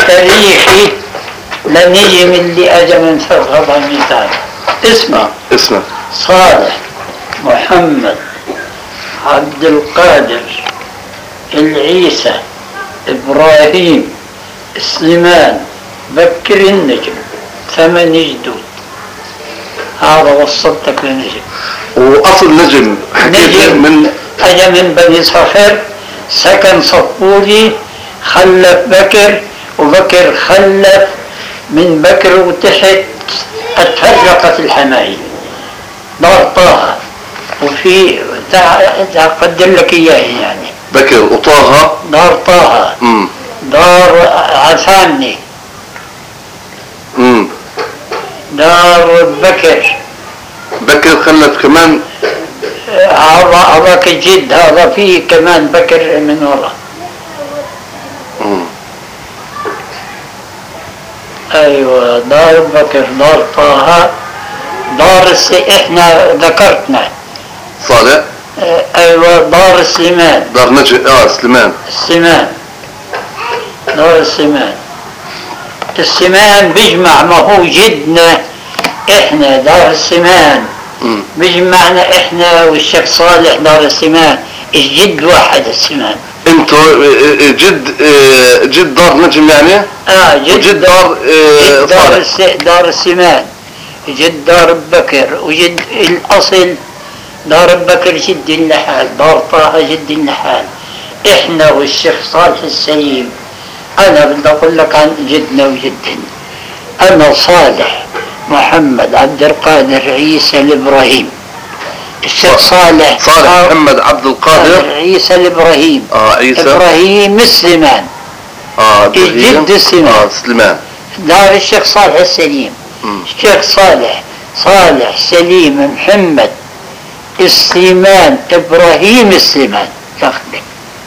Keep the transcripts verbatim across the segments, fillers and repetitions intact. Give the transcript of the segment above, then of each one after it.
تاريخي لنجم اللي اجى من فرقة الميثاق. اسمه اسمه صالح محمد عبد القادر العيسى ابراهيم سليمان بكر النجم، ثمان جدود. هذا وصلتك لنجم. واصل نجم نجم من اجى من بني صخر، سكن صفوري، خلف بكر، وبكر خلف من بكر وتحت اتفرقت الحمايل. دار طه، وفي اقدر لك اياه يعني. بكر وطه. دار طه. امم دار عفاني. امم دار بكر. بكر خلف كمان. هذاك الجد هذا فيه كمان بكر من ورا. امم ايوه دار بكر، دار طه، دار الس... احنا ذكرتنا صالح. اه ايوه دار سليمان. دار نجم اه سليمان. السمان، دار السمان. السمان بيجمع، ما هو جدنا احنا دار السمان بيجمعنا احنا والشيخ صالح دار السمان، الجد واحد السمان. انتو جد جد دار نجم يعني؟ اه جد, وجد دار جد دار, الس... دار السمان، جد دار بكر، وجد الاصل دار بكر جد النحال، دار طه جد النحال. احنا والشيخ صالح السليم. انا بدي اقول لك عن جدنا وجدنا. انا صالح محمد عبد القادر عيسى الابراهيم. الشيخ صالح صالح محمد عبد القادر عيسى الابراهيم. اه عيسى ابراهيم سليمان. اه الجد سليمان. اه سليمان. دار الشيخ صالح السليم. م. الشيخ صالح صالح سليم محمد سليمان ابراهيم سليمان. لاخذك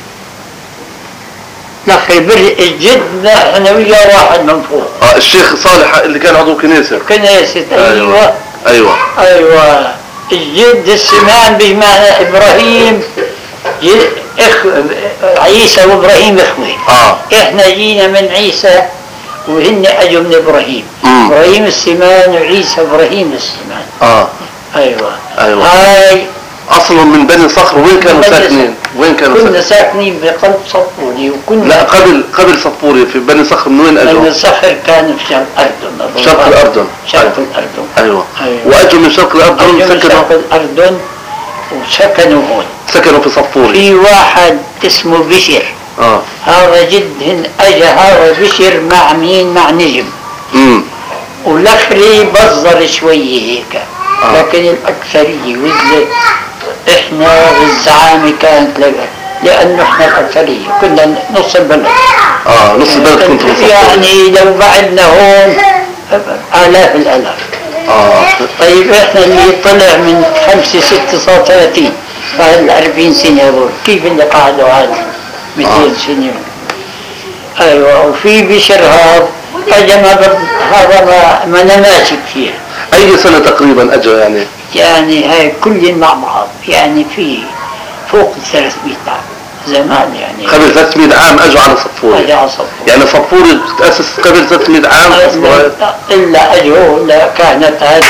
لاخذ الجد احنا وياه واحد من فوق. اه الشيخ صالح اللي كان عضو كنيسه. كنيسه ايوه ايوه ايوه. الجد السمان بجمعنا ابراهيم اخ عيسى وابراهيم اخوه. اه احنا جينا من عيسى وهن اجوا من ابراهيم. مم. ابراهيم السمان وعيسى ابراهيم السمان. اه ايوه ايوه. هاي اصلا من بني صخر. وين كانوا ساكنين؟ وين كانوا كنا ساكنين بقلب صفوري. وكنا لا قبل قبل صفوري في بني صخر. من وين اجوا؟ بني صخر كانوا في شرق الاردن. شرق الاردن. شرق أيوة. الاردن ايوه, أيوة. واجوا من شرق الاردن سكنوا سكنوا شرق الاردن وسكنوا هون. سكنوا في صفوري. في واحد اسمه بشر. اه هذا جدهن اجى هذا بشر مع مين؟ مع نجم. امم والاخري بصر شويه هيك. آه. لكن الاكثريه وزلت احنا والزعامه كانت لنا، لانه احنا الاكثريه كنا نص البلد. اه نص البلد كنتوا في يعني لو بعدنا هون الاف الالاف. اه طيب احنا اللي طلع من خمسة ستة صار ثلاثين، فهال أربعين سنة هذول كيف اللي قعدوا عادي مئتين سنة. ايوه. وفي بشر هذا اجى هذا ما, ما انا ماسك فيها. اي سنة تقريبا اجى يعني؟ يعني هاي كل مع بعض يعني في فوق ثلاثمئة عام زمان يعني. قبل ثلاثمئة عام اجوا على صفوري. اجوا على صفوري. يعني صفوري تأسس قبل ثلاثمئة عام. الا اجوا لا كانت هذه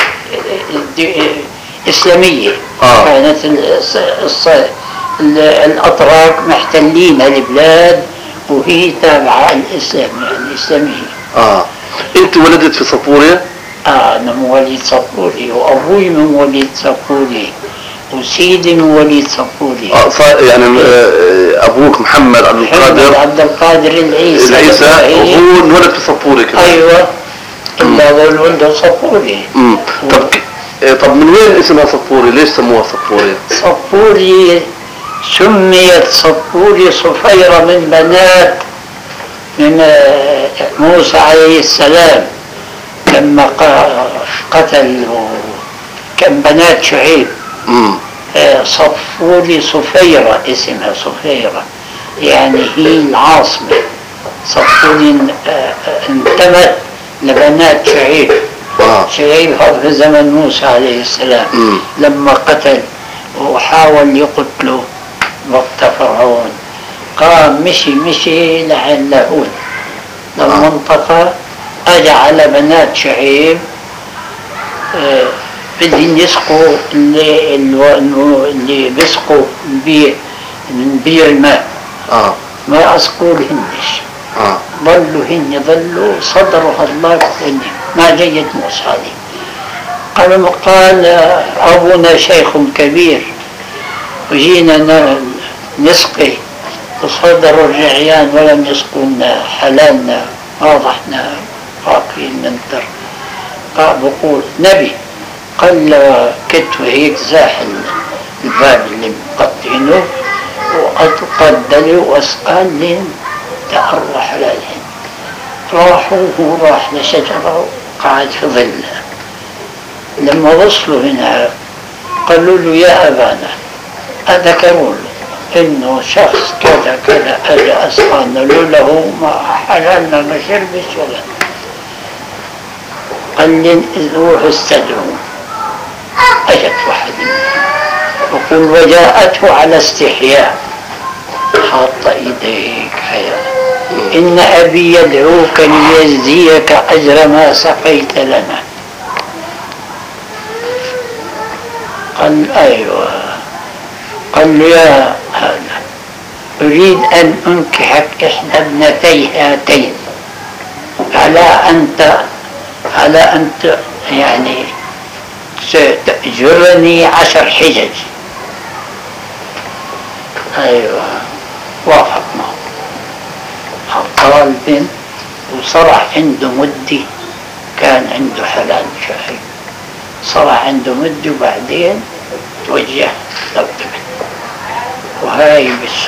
اسلامية. آه. كانت الاتراك محتلين البلاد وهي تابعة الاسلام يعني اسلامية. اه انت ولدت في صفوري؟ اه انا مواليد صفوري، وابوي من مواليد صفوري، وسيدي من مواليد صفوري. اه صار يعني آه ابوك محمد عبد القادر. محمد عبد القادر العيسى. العيسى وهو انولد في صفوري كمان. ايوه الا هذول ولده صفوري. امم طب طب من وين اسمها صفوري؟ ليش سموها صفوري؟ صفوري سميت صفوري صفيرة من بنات من موسى عليه السلام لما قتل كم بنات شعيب. امم صفوري صفيرة اسمها صفيرة يعني هي العاصمة. صفوري انتمت لبنات شعيب. آه. شعيب هذا في زمن موسى عليه السلام. مم. لما قتل وحاول يقتله وقت فرعون قام مشي مشي لعل هون للمنطقة، أجى على بنات شعيب آه بدهم يسقوا اللي, اللي بيسقوا بي من بير الماء. اه ما أسقوا لهنش. اه ظلوا هن ظلوا صدروا الله هن ما جيت موسى عليه. قال قال أبونا شيخ كبير وجينا نسقي وصدروا الرعيان ولم يسقونا حلالنا واضحنا باقيين ننتر. قال بقول نبي قال له كتفه هيك زاحل الباب اللي مقطعينه وقدلي واسقال لين تأروا حلالهن. راحوا هو راح لشجرة وقعد في ظلها. لما وصلوا هنا قالوا له يا أبانا أذكروا له إنه شخص كذا كذا أجى أسقانا له ما حلالنا ما شربش ولا. قال لي روحوا استدعوا. أجت واحد وقل وجاءته على استحياء حاط إيديك حياة إن أبي يدعوك ليجزيك أجر ما سقيت لنا. قال أيوة. قال له يا هذا أريد أن أنكحك إحدى ابنتي هاتين على أنت على أنت يعني ستأجرني عشر حجج. أيوة وافقنا. حطها البنت وصرح عنده مدي كان عنده حلال شهي صرح عنده مدي وبعدين توجه للطفل. وهاي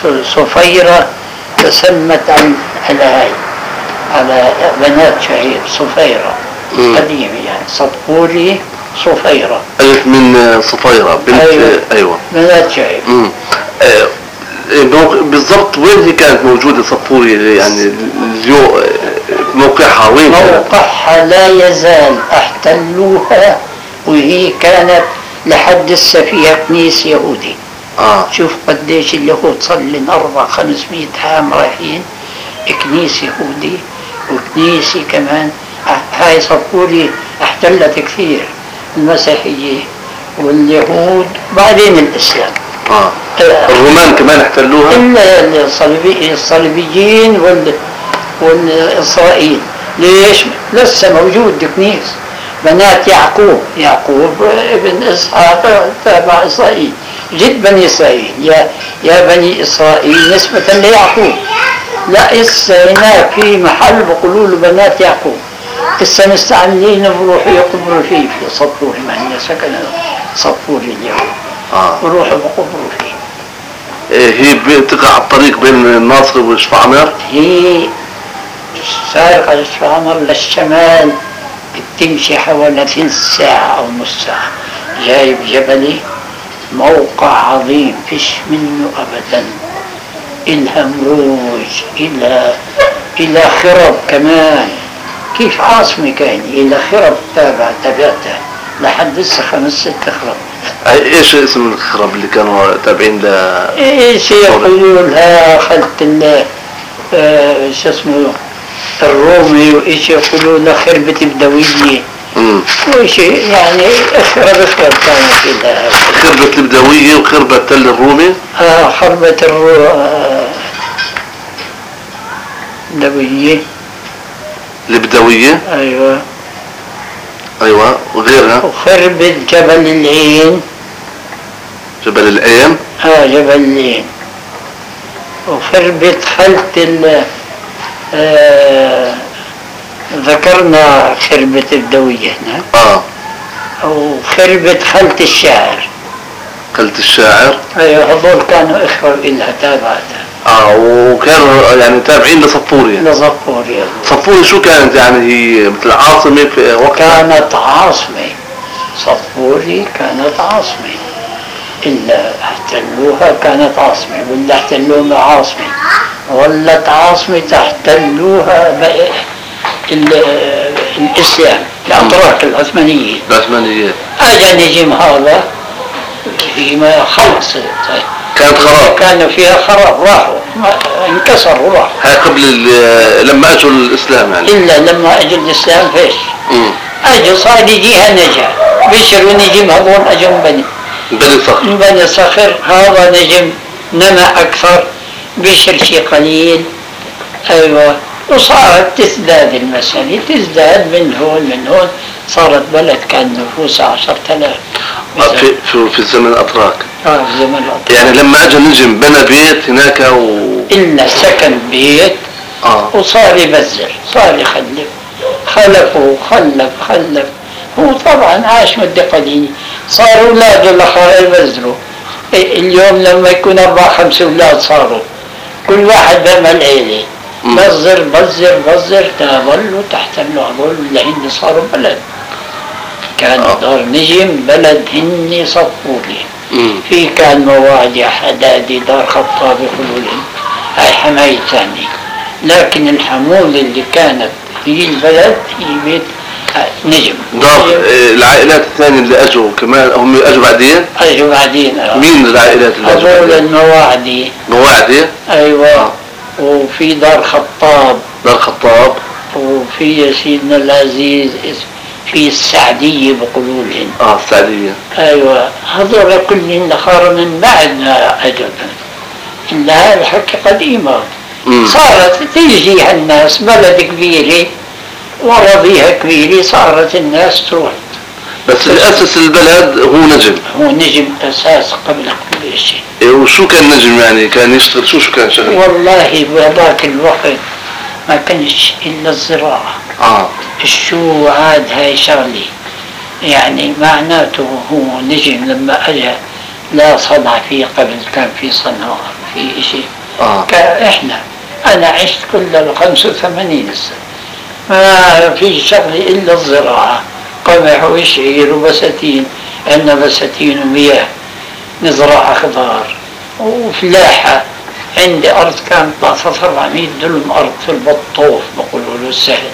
صفيرة تسمت على هاي على بنات شهيد صفيرة قديمة يعني صفوري صفيرة. ألف من صفيرة بنت. أيوة, أيوة. بنات شهيد. آه بالضبط وين هي كانت موجودة صفوري يعني اليوم موقعها وين؟ موقعها لا يزال احتلوها وهي كانت لحد هسه فيها كنيس يهودي. آه. شوف قديش اليهود صار لنا أربع خمسمية عام رايحين كنيس يهودي وكنيسة كمان. هاي صفوري احتلت كثير المسيحية واليهود بعدين الإسلام. آه. الرومان كمان احتلوها؟ الصليبي الصليبيين وال والإسرائيل. ليش؟ لسه موجود كنيس بنات يعقوب. يعقوب ابن إسحاق تابع إسرائيل جد بني إسرائيل يا يا بني إسرائيل نسبة ليعقوب. لا إسا هناك في محل بقولوا له بنات يعقوب. إسا مستعملين بروحوا يقبروا فيه في صفوري ما هي سكن صفوري اليوم. آه. بروحوا بقبروا فيه. هي بتقع على الطريق بين الناصر والشفعمر؟ هي سارقة الشفعمر للشمال بتمشي حوالي ثلث ساعة أو نص ساعة. جايب جبلي موقع عظيم فيش منه أبدا. إلها مروج إلى إلى خرب كمان كيف عاصمة كان إلى خرب تابع تبعتها لحد لسه خمس ست خرب. ايش اسم الخرب اللي كانوا تابعين ل ايش يقولوا لها خلت ال آه شو اسمه الرومي وايش يقولوا لها خربة بدوية. امم وايش يعني خرب خرب كانت لها خربة البدوية وخربة تل الرومي. اه خربة الرو آه بدوية البدوية. ايوه ايوه وغيرها. وخربة جبل العين. جبل العين. اه جبل العين. وخربة خلت ال آه ذكرنا خربة الدوية هنا. اه وخربة خلت الشاعر. خلت الشاعر. ايوه هذول كانوا اخوة إلها تابعتها. اه وكانوا يعني تابعين لصفوري. لصفوري. صفوري شو كانت يعني هي مثل عاصمة في وقتها؟ كانت عاصمة. صفوري كانت عاصمة. إلا احتلوها كانت عاصمة ولا احتلوها عاصمة ولت عاصمة احتلوها الإسلام الأتراك العثمانيين. العثمانيين. أجا نجم هذا فيما خلص كانت خراب. كان فيها خراب راحوا انكسر وراح. هاي قبل ال- لما اجوا الاسلام يعني. الا لما اجى الاسلام فيش. امم اجى صار يجيها نجا بشر ونجم هذول اجوا من بني بني صخر. من بني صخر، هذا نجم نما اكثر، بشر شيء قليل. ايوه، وصارت تزداد المسألة، تزداد من هون من هون، صارت بلد كان نفوسها عشرة آلاف. آه، في في في الزمن الاتراك. اه في زمن الأطراف. يعني لما اجى نجم بنى بيت هناك و إلا سكن بيت اه وصار يبذر، صار يخلف، خلفه خلف خلف. هو طبعا عاش مدة قليلة، صار أولاده الأخرى يبذروا. إيه، اليوم لما يكون أربع خمس أولاد صاروا كل واحد بيعمل عيلة، مم. بذر بذر بذر تظلوا تحت هذول لهن صاروا بلد. كان آه. دار نجم بلد هني صفولي. امم في كان موادي حدادي دار خطاب خلولهم، هاي حماية ثاني. لكن الحمولة اللي كانت في البلد هي بيت نجم. دار آه، العائلات الثانية اللي اجوا كمان هم اجوا بعدين. اجوا بعدين. آه. مين العائلات اللي اجوا هذول بعدين؟ المواعدي. مواعدي. ايوه. آه. وفي دار خطاب، دار خطاب. وفي سيدنا العزيز في السعدية بقولولهم. اه السعدية. ايوه، هذول كلهم خاروا من بعد ما اجوا. إلا هاي الحكي قديمة. مم. صارت تيجي الناس بلد كبيرة وأراضيها كبيرة، صارت الناس تروح. بس اللي اسس البلد هو نجم. هو نجم أساس قبل كل شيء. إيه، وشو كان نجم يعني كان يشتغل شو شو كان شغل؟ والله بهذاك الوقت ما كانش إلا الزراعة. اه الشو عاد هاي شغلي، يعني معناته هو نجم لما أجى لا صنع فيه قبل، كان في صنع في شيء. اه احنا انا عشت كل ال خمسة وثمانين سنة ما في شغل الا الزراعة، قمح وشعير وبساتين، عندنا بساتين ومياه، نزرع خضار وفلاحة. عندي ارض كانت ثلاثة أربعمية دلم ارض في البطوف بقولوا له السهل،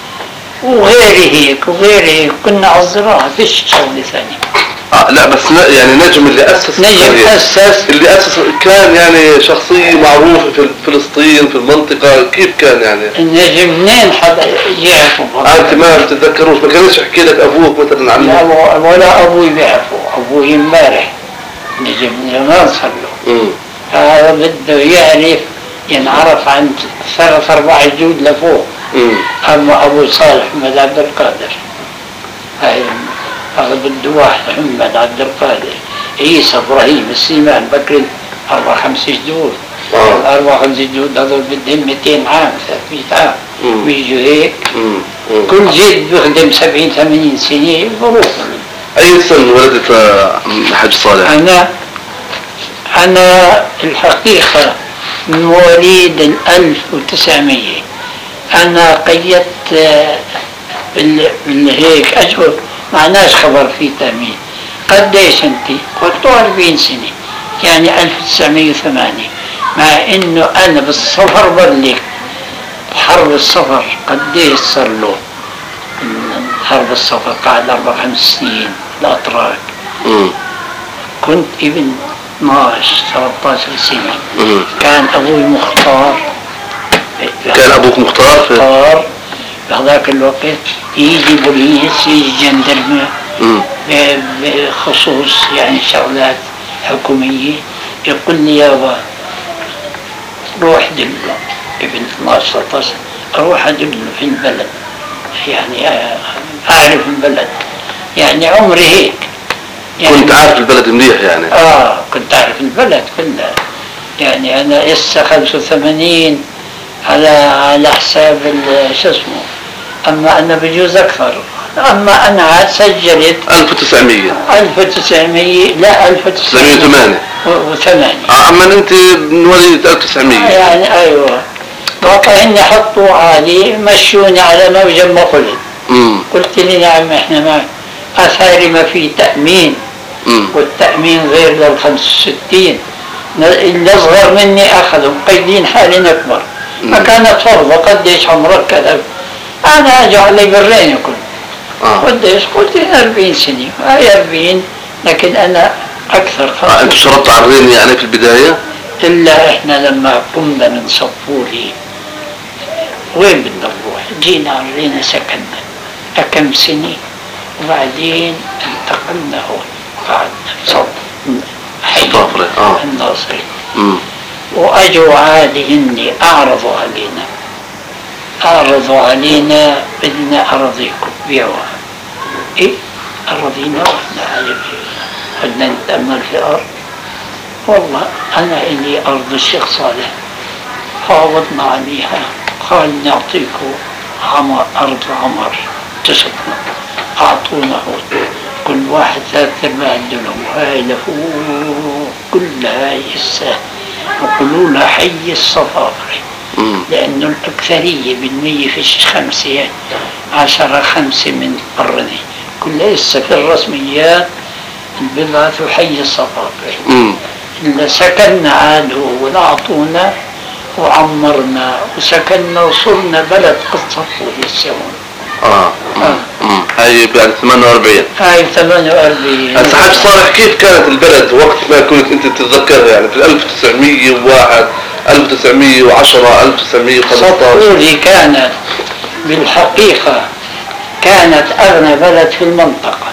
وغيري هيك وغيري هيك، كنا على الزراعة فيش شغل ثاني. اه لا بس ن- يعني نجم اللي اسس نجم القرية. اسس اللي اسس كان يعني شخصية معروفة في فلسطين في المنطقة، كيف كان يعني؟ النجم منين حدا يعرفوا؟ آه انت ما بتتذكروش، ما كانش يحكي لك ابوك مثلا لا عنه؟ ولا ابوي بيعرفه، ابوي امبارح نجم زمان صار له. امم هذا بده يعرف ينعرف عن ثلاث اربع جدود لفوق. امم اما ابو صالح محمد عبد القادر، هاي هذا بده واحد محمد عبد القادر، عيسى ابراهيم السيمان بكر، اربع خمس جدود. آه. اربع خمس جدود هذول بدهم مئتين عام ثلاثمئة عام، مم. بيجوا هيك. امم كل جد بيخدم سبعين ثمانين سنة بروح. اي سنة ولدت آه، حاج صالح؟ أنا أنا الحقيقة من مواليد الألف وتسعمية. أنا قيدت آه، بال- بال- هيك أجور، معناش خبر في تأمين. قديش أنت؟ قلت أربعين سنة، يعني ألف وتسعمية وثمانية. مع إنه أنا بالسفر بلغ حرب السفر قديش صار له. حرب السفر قاعد أربع خمس سنين الأتراك. امم كنت ابن اثناشر ثلاثة عشر سنة. امم كان أبوي مختار. كان ابوك مختار في مختار بهذاك الوقت، يجي بوليس يجي جندرمة امم ب- بخصوص يعني شغلات حكومية، يقول لي يابا روح دله، ابن اثناشر ثلاثة عشر، أروح أدله في البلد، يعني أعرف البلد، يعني عمري هيك. يعني كنت عارف البلد منيح يعني؟ آه كنت أعرف البلد كلها. يعني أنا إسا خمسة وثمانين على على حساب ال- شو اسمه، أما أنا بجوز أكثر. أما أنا عاد سجلت ألف وتسعمية ألف وتسعمية، لا ألف تسعمية وتسعمية وثمانية. وثمانية. اه اما انت من وليد ألف وتسعمية. يعني أيوة، بقى إني حطوا عالي مشوني على موجة ما قلت. امم قلت لي نعم إحنا ما أثاري ما في تأمين، امم والتأمين غير للخمس وستين، اللي أصغر مني أخذوا مقيدين حالي أكبر. ما مم. كانت فرضة قديش عمرك كذا، أنا أجي علي برين يكون اه قديش، قلت لي أربعين سنة، هاي أربعين، لكن أنا أكثر آه، انت خمسة. شرطت على الرين يعني في البداية؟ إلا إحنا لما قمنا من صفوري وين بدنا نروح؟ جينا علينا سكننا كم سنة وبعدين انتقلنا هون قعدنا بصف حي آه. الناصري. مم. وأجوا عادي هني أعرضوا علينا أعرضوا علينا بدنا أراضيكم بيعوها. إيه أراضينا وإحنا عارفين بدنا نتأمل في الأرض. والله أنا إلي أرض الشيخ صالح فاوضنا عليها قال نعطيكم عمر أرض عمر تسكنوا. أعطونا هون كل واحد ثلاث أرباع الدنم وهاي له كل هاي الساعة وقولوا لها حي الصفافري لأنه الأكثرية بالمية في خمسة عشرة خمسة من قرني كلها لسه في الرسميات البضعة حي الصفافري. إلا سكننا عاد وأعطونا وعمرنا وسكننا وصرنا بلد قصة السيون. آه. آه. هاي بعد ثمانية وأربعين. هاي ثمانية وأربعين. هسه حاج صالح كيف كانت البلد وقت ما كنت أنت تتذكرها يعني في ألف وتسعمية وواحد ألف وتسعمية وعشرة ألف وتسعمية وخمسطعش؟ صفوري كانت بالحقيقة كانت أغنى بلد في المنطقة.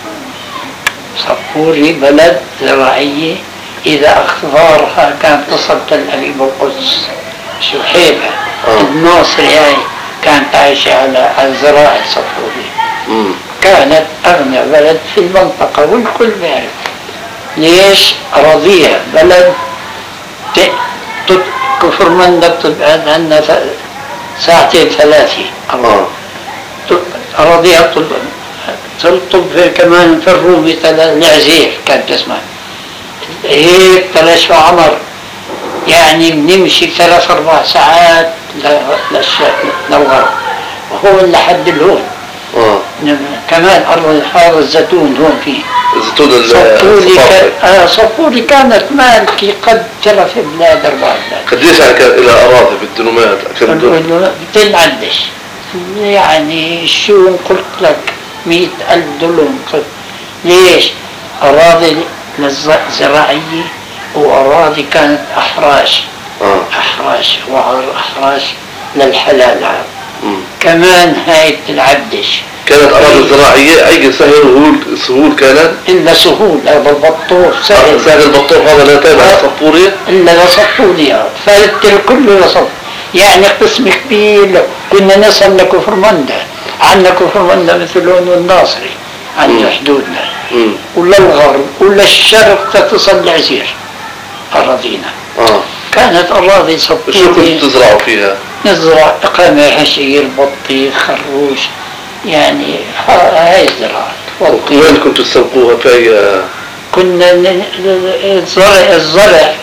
صفوري بلد زراعية إذا أخبارها كانت تصل تل أبيب القدس شحيبة. آه. الناصري هاي كانت عايشة على الزراعة الصفوري. كانت أغنى بلد في المنطقة والكل بيعرف. ليش؟ أراضيها بلد كفر منك تبعد عنا ساعتين ثلاثة. آه. أراضيها تلطب في كمان في الرومي العزير كانت تسمع هيك ثلاث عمر يعني بنمشي ثلاث أربع ساعات للغرب وهو لحد الهون. آه. كمان أرض حار الزيتون هون فيه الزيتون صفوري كان آه صفوري كانت مالكي قد ترى في بلاد أربع بلاد. قديش يعني كان إلى أراضي بالدنومات؟ بتنعدش يعني شو قلت لك مئة ألف دولار. ليش؟ أراضي زراعية وأراضي كانت أحراش. آه. أحراش وأحراش للحلال عام. كمان هاي بتنعدش. كانت أراضي زراعية أي سهل وهول سهول كانت؟ إلا سهول هذا البطوف سهل. سهل البطوف هذا لا تابع صفورية؟ إلا لصفورية فالت الكل لصف يعني قسم كبير. كنا نصل لكفر مندا عندنا كفر مندا مثل هون والناصري عند حدودنا ولا الغرب ولا الشرق تتصل لعزير أراضينا. آه. كانت أراضي صفورية. شو كنتوا تزرعوا فيها؟ نزرع قمح حشير بطيخ خروش يعني هاي الزراعة. وين كنتوا تسوقوها في أي؟ كنا الزرع الزرع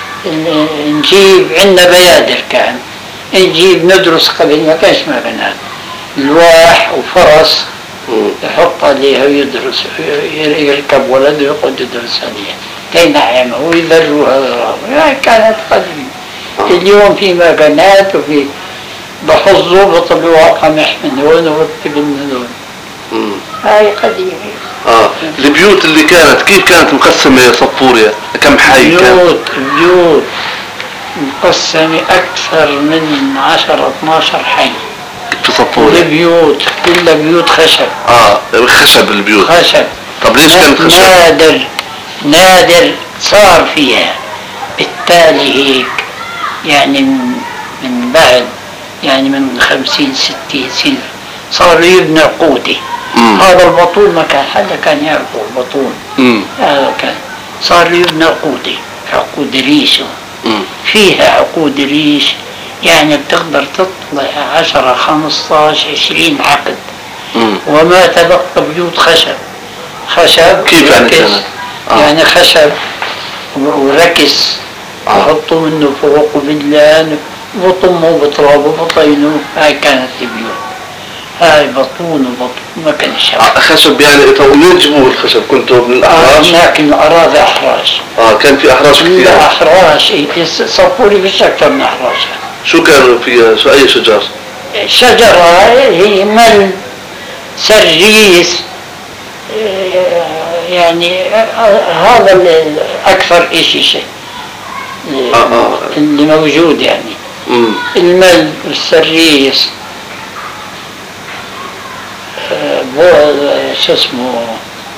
نجيب عندنا بيادر كان نجيب ندرس قبل ما كانش ما بنات لواح وفرس يحط عليها ويدرس يركب ولد ويقعد يدرس عليها تينعمه ويذروها. كانت قديمة. اليوم في مكانات وفي بحظوا بطلوا قمح من هون ورتب من هون. هاي قديمة. اه البيوت اللي كانت كيف كانت مقسمة صفوريا؟ كم حي كان؟ بيوت بيوت مقسمة أكثر من عشرة اثناشر حي في صفوريا. البيوت كلها بيوت خشب. اه خشب البيوت. خشب. طب ليش كانت خشب؟ نادر نادر صار فيها بالتالي هيك يعني من بعد يعني من خمسين ستين سنة صاروا يبنوا عقودي. هذا البطول ما كان حدا كان يعرفه البطول. هذا كان صار يبنى عقودي عقود ريش فيها عقود ريش يعني بتقدر تطلع عشرة خمسطعش عشرين عقد. مم. وما تبقى بيوت خشب خشب كيف يعني كانت؟ آه. يعني خشب وركس يحطوا منه فوق وبدلان وطموا بتراب وبطينوا. هاي كانت البيوت. هاي بطون وبطون ما كان الشعب. خشب يعني منين جبوه الخشب؟ كنتوا من الأحراش؟ آه لكن أراضي أحراش. اه كان في أحراش كثير؟ لا أحراش صفوري فيش أكثر من أحراش. شو كانوا فيها؟ شو أي شجر؟ شجرة هي مل سرجيس يعني هذا أكثر إشي شيء آه آه. اللي موجود يعني. مم. المل والسريس، آه، بو- شو اسمه،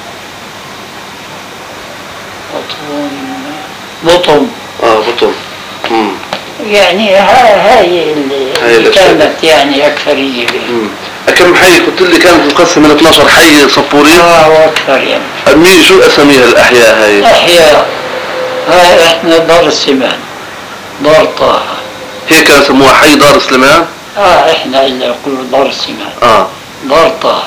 بطون بطن اه بطل. مم. يعني ها- هاي اللي هاي اللي الأشياء. كانت يعني أكثرية به. مم. كم حي قلت لي كانت مقسمة من اثناشر حي صفوري؟ آه وأكثر يعني. مين شو اساميها الاحياء هاي؟ أحياء، هاي إحنا دار السمان، دار طه. هيك كانوا يسموها حي دار سليمان؟ آه إحنا اللي يقولوا دار السمان، اه دار طه.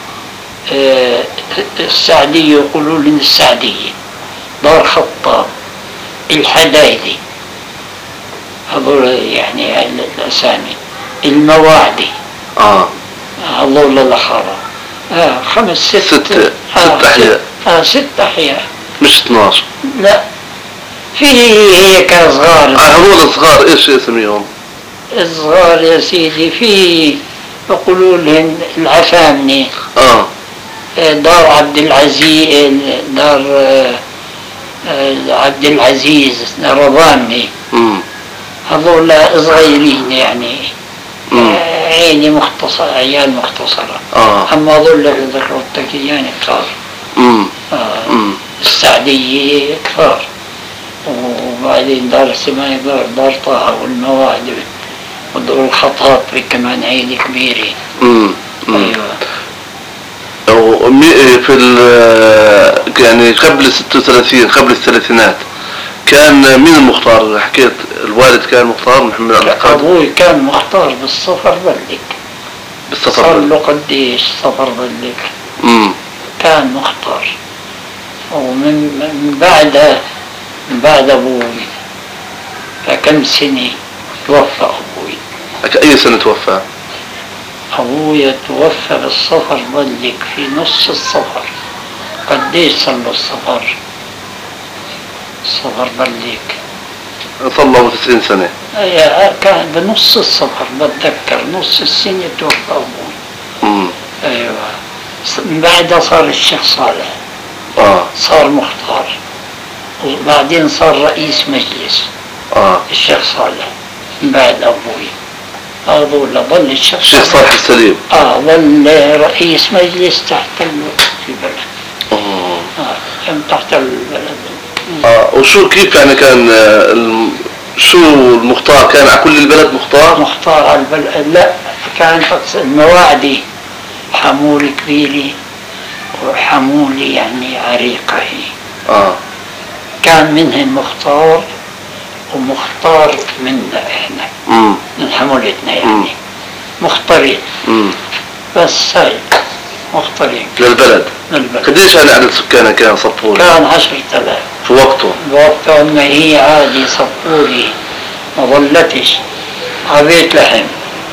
آه السعدية يقولوا لنا السعدية، دار خطاب، الحدايدي، هذول يعني الأسامي. المواعدي، اه هذول الأخرى. آه خمس ست ست آه ست احياء آه ست أحياء. مش اثناشر. لا، في هيك صغار. اه هذول صغار ايش اسميهم؟ صغار يا سيدي، في يقولوا لهم العفامنة، اه دار عبد العزيز، دار آه، آه، عبد العزيز رضامني. امم هذول صغيرين يعني، امم آه، عيني مختصرة، عيال مختصرة. اه أما هذول اللي ذكرتك يعني كثار. امم آه، امم السعدية كثار، وبعدين دار السماء، دار دار طه والمواعد ودور الخطاط كمان عيلة كبيرة. امم أيوة. أو مي- في ال يعني قبل ستة وثلاثين، قبل الثلاثينات، كان مين المختار؟ حكيت الوالد كان مختار محمد عبد القادر أبوي كان مختار بالسفر بلك، بالسفر. صار له قديش سفر بلك، امم كان مختار. ومن من بعد من بعد أبوي فكم سنة توفى أبوي. اي سنة توفى؟ أبوي توفى بالسفر بلك في نص السفر. قديش صار له السفر؟ السفر بلك صار له تسعين سنة. يا- كان بنص السفر، بتذكر نص السنة توفى أبوي. امم أيوة. من بعدها صار الشيخ صالح، اه صار مختار، وبعدين صار رئيس مجلس اه الشيخ صالح من بعد أبوي. هذول ظل الشيخ الشيخ صالح السليم. اه ظل رئيس مجلس تحت ال- البلد. اه اه كان تحت البلد. اه وشو كيف يعني كان آه، الم- شو المختار؟ كان على كل البلد مختار؟ مختار على البلد، لا كان فقط المواعدي حمول كبيرة، وحمولة يعني عريقة هي. اه كان منهم مختار ومختار منا احنا، امم من حمولتنا مم. يعني مختارين، امم بس هاي مختارين للبلد. من البلد. قديش يعني عدد سكانها كان صفوري كان عشرة آلاف في وقته؟ بوقتها، أما هي عادي صفوري ما ظلتش عبيت لحم،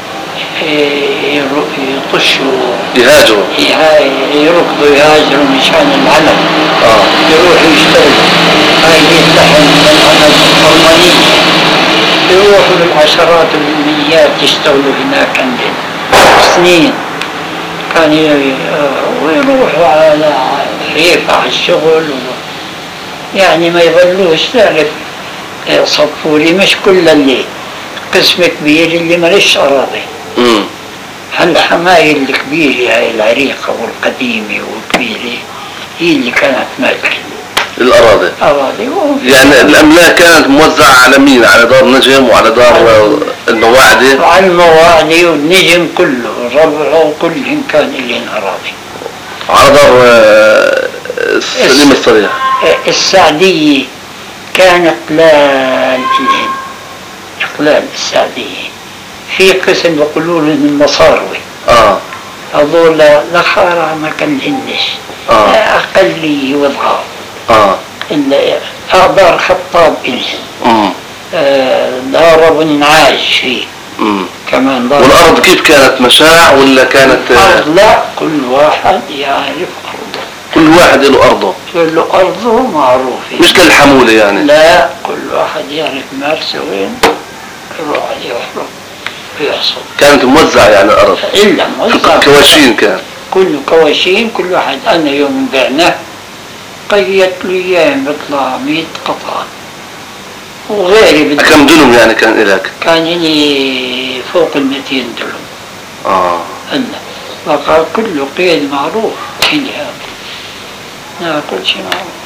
يرو- يطشوا، يهاجروا. يها- يركضوا يهاجروا مشان العلم، اه يروحوا يشتغلوا. هاي بيت لحم من العمل الألمانية، يروحوا بالعشرات والمئات يشتغلوا هناك عندنا سنين. كان ي- ويروحوا على ريف على الشغل و... يعني ما يظلوش. تعرف صفوري مش كل اللي قسم كبير اللي مالش أراضي. امم هالحمايل الكبيرة هاي العريقة والقديمة والكبيرة هي اللي كانت مالكة الاراضي. أراضي. وفي- يعني الاملاك كانت موزعة على مين؟ على دار نجم وعلى دار آه، المواعدي؟ وعلى المواعدي والنجم كله الربع وكلهم كان لهم أراضي. على دار آه، سليم الصريح. السعدية كانت إقلال لهم، إقلال السعدية. في قسم يقولوا لهم المصاروي، اه هذول الأخرى ما كان لهنش، آه. أقلية وضعاف. اه إلا دار خطاب إلهم، امم آه، دار أبو النعاج فيه امم كمان دار. والارض كيف كانت؟ مشاع ولا كانت آه، أرض لا، كل واحد يعرف أرضه، كل واحد له ارضه؟ كل أرضه معروفة. مش كالحمولة يعني؟ لا، كل واحد يعرف مارسه وين، يروح عليه ويحرق ويحصد. كانت موزعة يعني الارض؟ إلا موزع كواشين كان؟ كله كواشين. كل واحد أنا يوم بعناه قيدت له أيام بيطلع مية قطعة وغيري بدي. كم دنم يعني كان إلك؟ كان لي فوق ال مئتين دنم. اه هلا بقى كله قيد معروف إلي هذا. لا كل شيء معروف.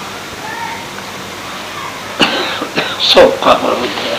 صوب قهوة بدي.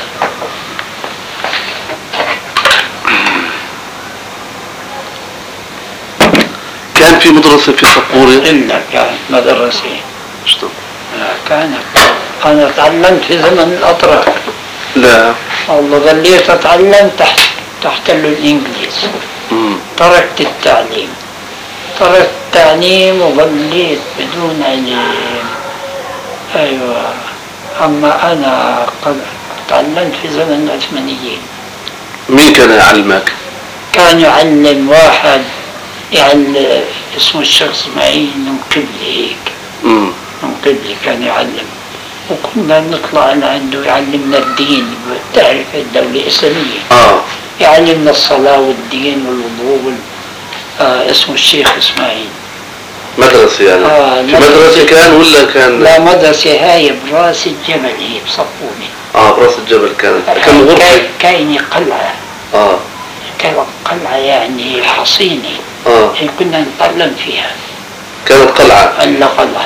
كان في مدرسة في صفوري؟ إلا كانت مدرسة. شو؟ كانت. أنا تعلمت في زمن الأتراك. لا والله ظليت أتعلم تحت تحتلوا الإنجليز. مم. تركت التعليم. تركت التعليم وظليت بدون علم. أيوة. أما أنا قد تعلمت في زمن العثمانيين. مين كان يعلمك؟ كان يعلم واحد يعلم اسمه الشيخ اسماعيل من قبلي هيك. مم. من قبلي كان يعلم. وكنا نطلع لعنده يعلمنا الدين. تعرف الدولة الإسلامية. اه يعلمنا الصلاة والدين والوضوء وال... آه اسمه الشيخ اسماعيل. مدرسة يعني؟ آه في مدرسة كان ولا كان؟ لا مدرسة هاي براس الجبل هي بصفوني. اه براس الجبل كانت. كم غرفة؟ كاينة قلعة. اه كانت قلعة يعني حصينة. اه يعني كنا نتعلم فيها. كانت قلعة؟ إلا قلعة.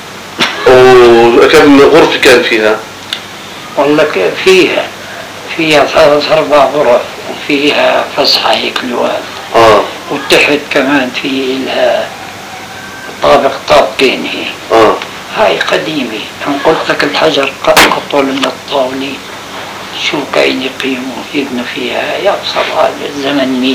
وكم غرفة كان فيها؟ والله فيها فيها ثلاث أربع غرف وفيها فسحة هيك لواد. اه وتحت كمان في لها طابق طابقين هي. اه هاي قديمة. أنا قلت لك الحجر أطول من الطاولة. شو كاين يقيموا يبنوا فيها يا بصراحة الزمن مين.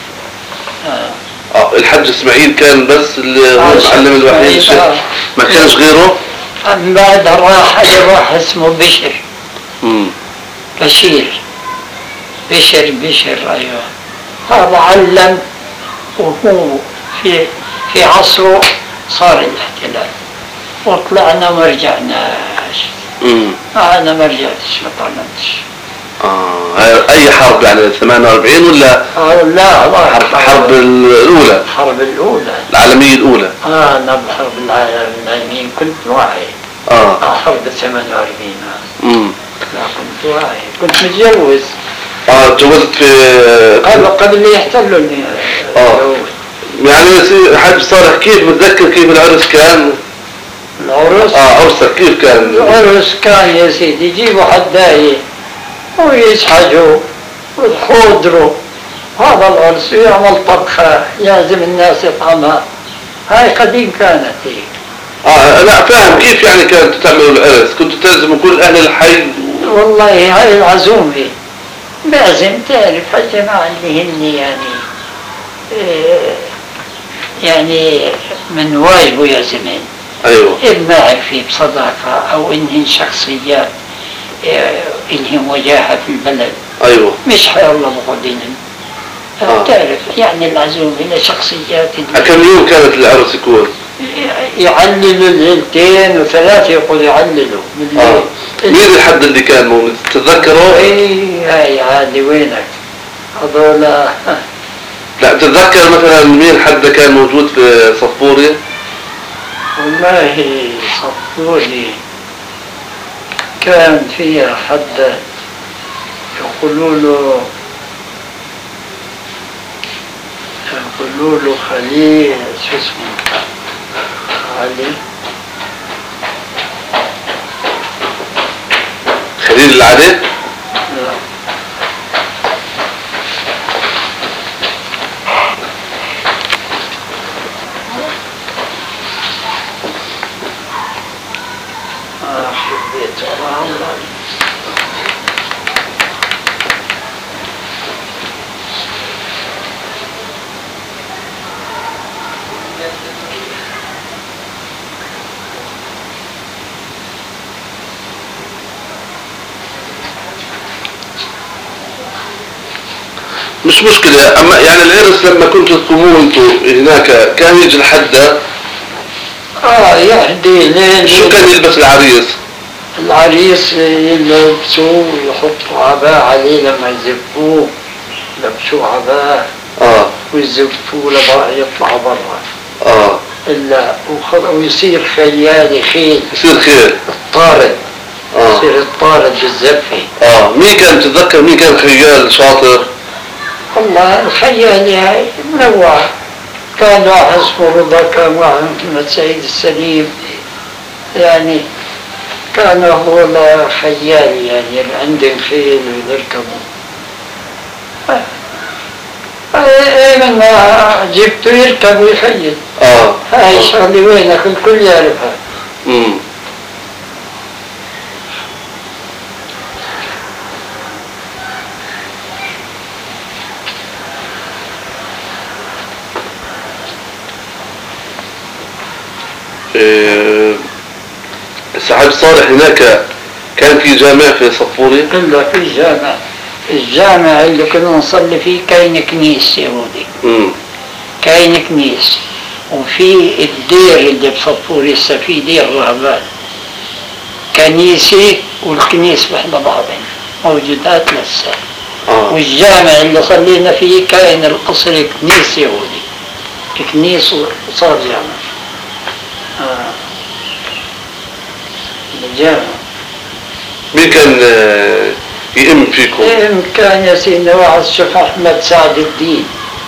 آه. اه الحج اسماعيل كان بس اللي هو المعلم الوحيد الشيخ ما كانش غيره؟ من بعد راح حدا واحد اسمه بشر. امم بشير بشر بشر ايوه. هذا علم وهو في في عصره صار الاحتلال وطلعنا ما رجعناش. امم انا ما رجعتش ما طلعتش. اه اي حرب يعني ثمانية وأربعين ولا؟ آه لا حرب حرب الاولى. الحرب الاولى العالمية الاولى. اه انا بحرب العالمية كنت واعي. اه اه حرب ثمانية وأربعين. امم لا كنت واعي كنت متجوز. اه تجوزت في قبل قبل يحتلوا لي. اه يعني حاج صالح كيف متذكر كيف العرس كان؟ العرس؟ اه عرسك كيف كان؟ العرس كان يا سيدي يجيبوا حداية ويسحجوا ويحضروا هذا العرس ويعمل طبخة يعزم الناس يطعمها. هاي قديم كانت هيك. اه لا فاهم كيف يعني كانت تعملوا العرس؟ كنتوا تعزموا كل اهل الحي؟ والله هاي العزومة بعزم تعرف الجماعة اللي هن يعني إيه يعني من واجبه يعزمين. ايوه إما عرفي بصداقة أو إنهن شخصيات إيه إنهن وجاهة في البلد. ايوه مش حي الله بقدينهم. آه. تعرف يعني العزومة لشخصيات. كم يوم كانت العرس يكون؟ يعللوا الليلتين وثلاثة يقولوا يعللوا. آه. مين الحد اللي كان موجود تتذكره؟ اي هاي عادي وينك هذول. لا تتذكر مثلا مين حد كان موجود في صفوري؟ والله صفوري كان فيها حد يقولوا له يقولوا له خليل شو اسمه علي خليل العدل؟ لا آه حبيت والله. مش مشكلة. اما يعني العرس لما كنتوا تقوموا انتوا هناك كان يجي الحدة اه يهدي ليل. شو كان يلبس العريس؟ العريس يلبسوه ويحطوا عباء عليه لما يزفوه يلبسوه عباء اه ويزفوه لبقى يطلع برا. اه الا ويصير خيالي خيل يصير خير الطارد اه يصير الطارد بالزفة. اه مين كان تتذكر مين كان خيال شاطر؟ والله الخيال يعني منوع، كان واحد اسمه رضا، كان واحد محمد سعيد السليم، يعني كانوا هو خيال يعني عندهم خيل ويركبوا. اي من ما جبته يركب ويخيل. اه هاي شغلة وينك الكل يعرفها. امم إيه سعد صالح هناك كان في جامع في صفوري؟ كله في جامع. الجامع اللي كنا نصلي فيه كاين كنيس يهودي. امم كاين كنيس، وفي الدير اللي بصفور لسه في دير رهبان، كنيسة والكنيس بحد بعضهم موجودات لسه. آه. والجامع اللي صلينا فيه كاين القصر كنيس يهودي، كنيس وصار جامع. آه. الجامع. مين كان آه، يئم فيكم؟ إيه كان يا سيدنا واحد الشيخ أحمد سعد الدين،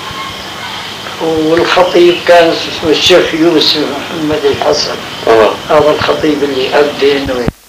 والخطيب كان اسمه الشيخ يوسف محمد الحسن. آه. هذا الخطيب اللي أذن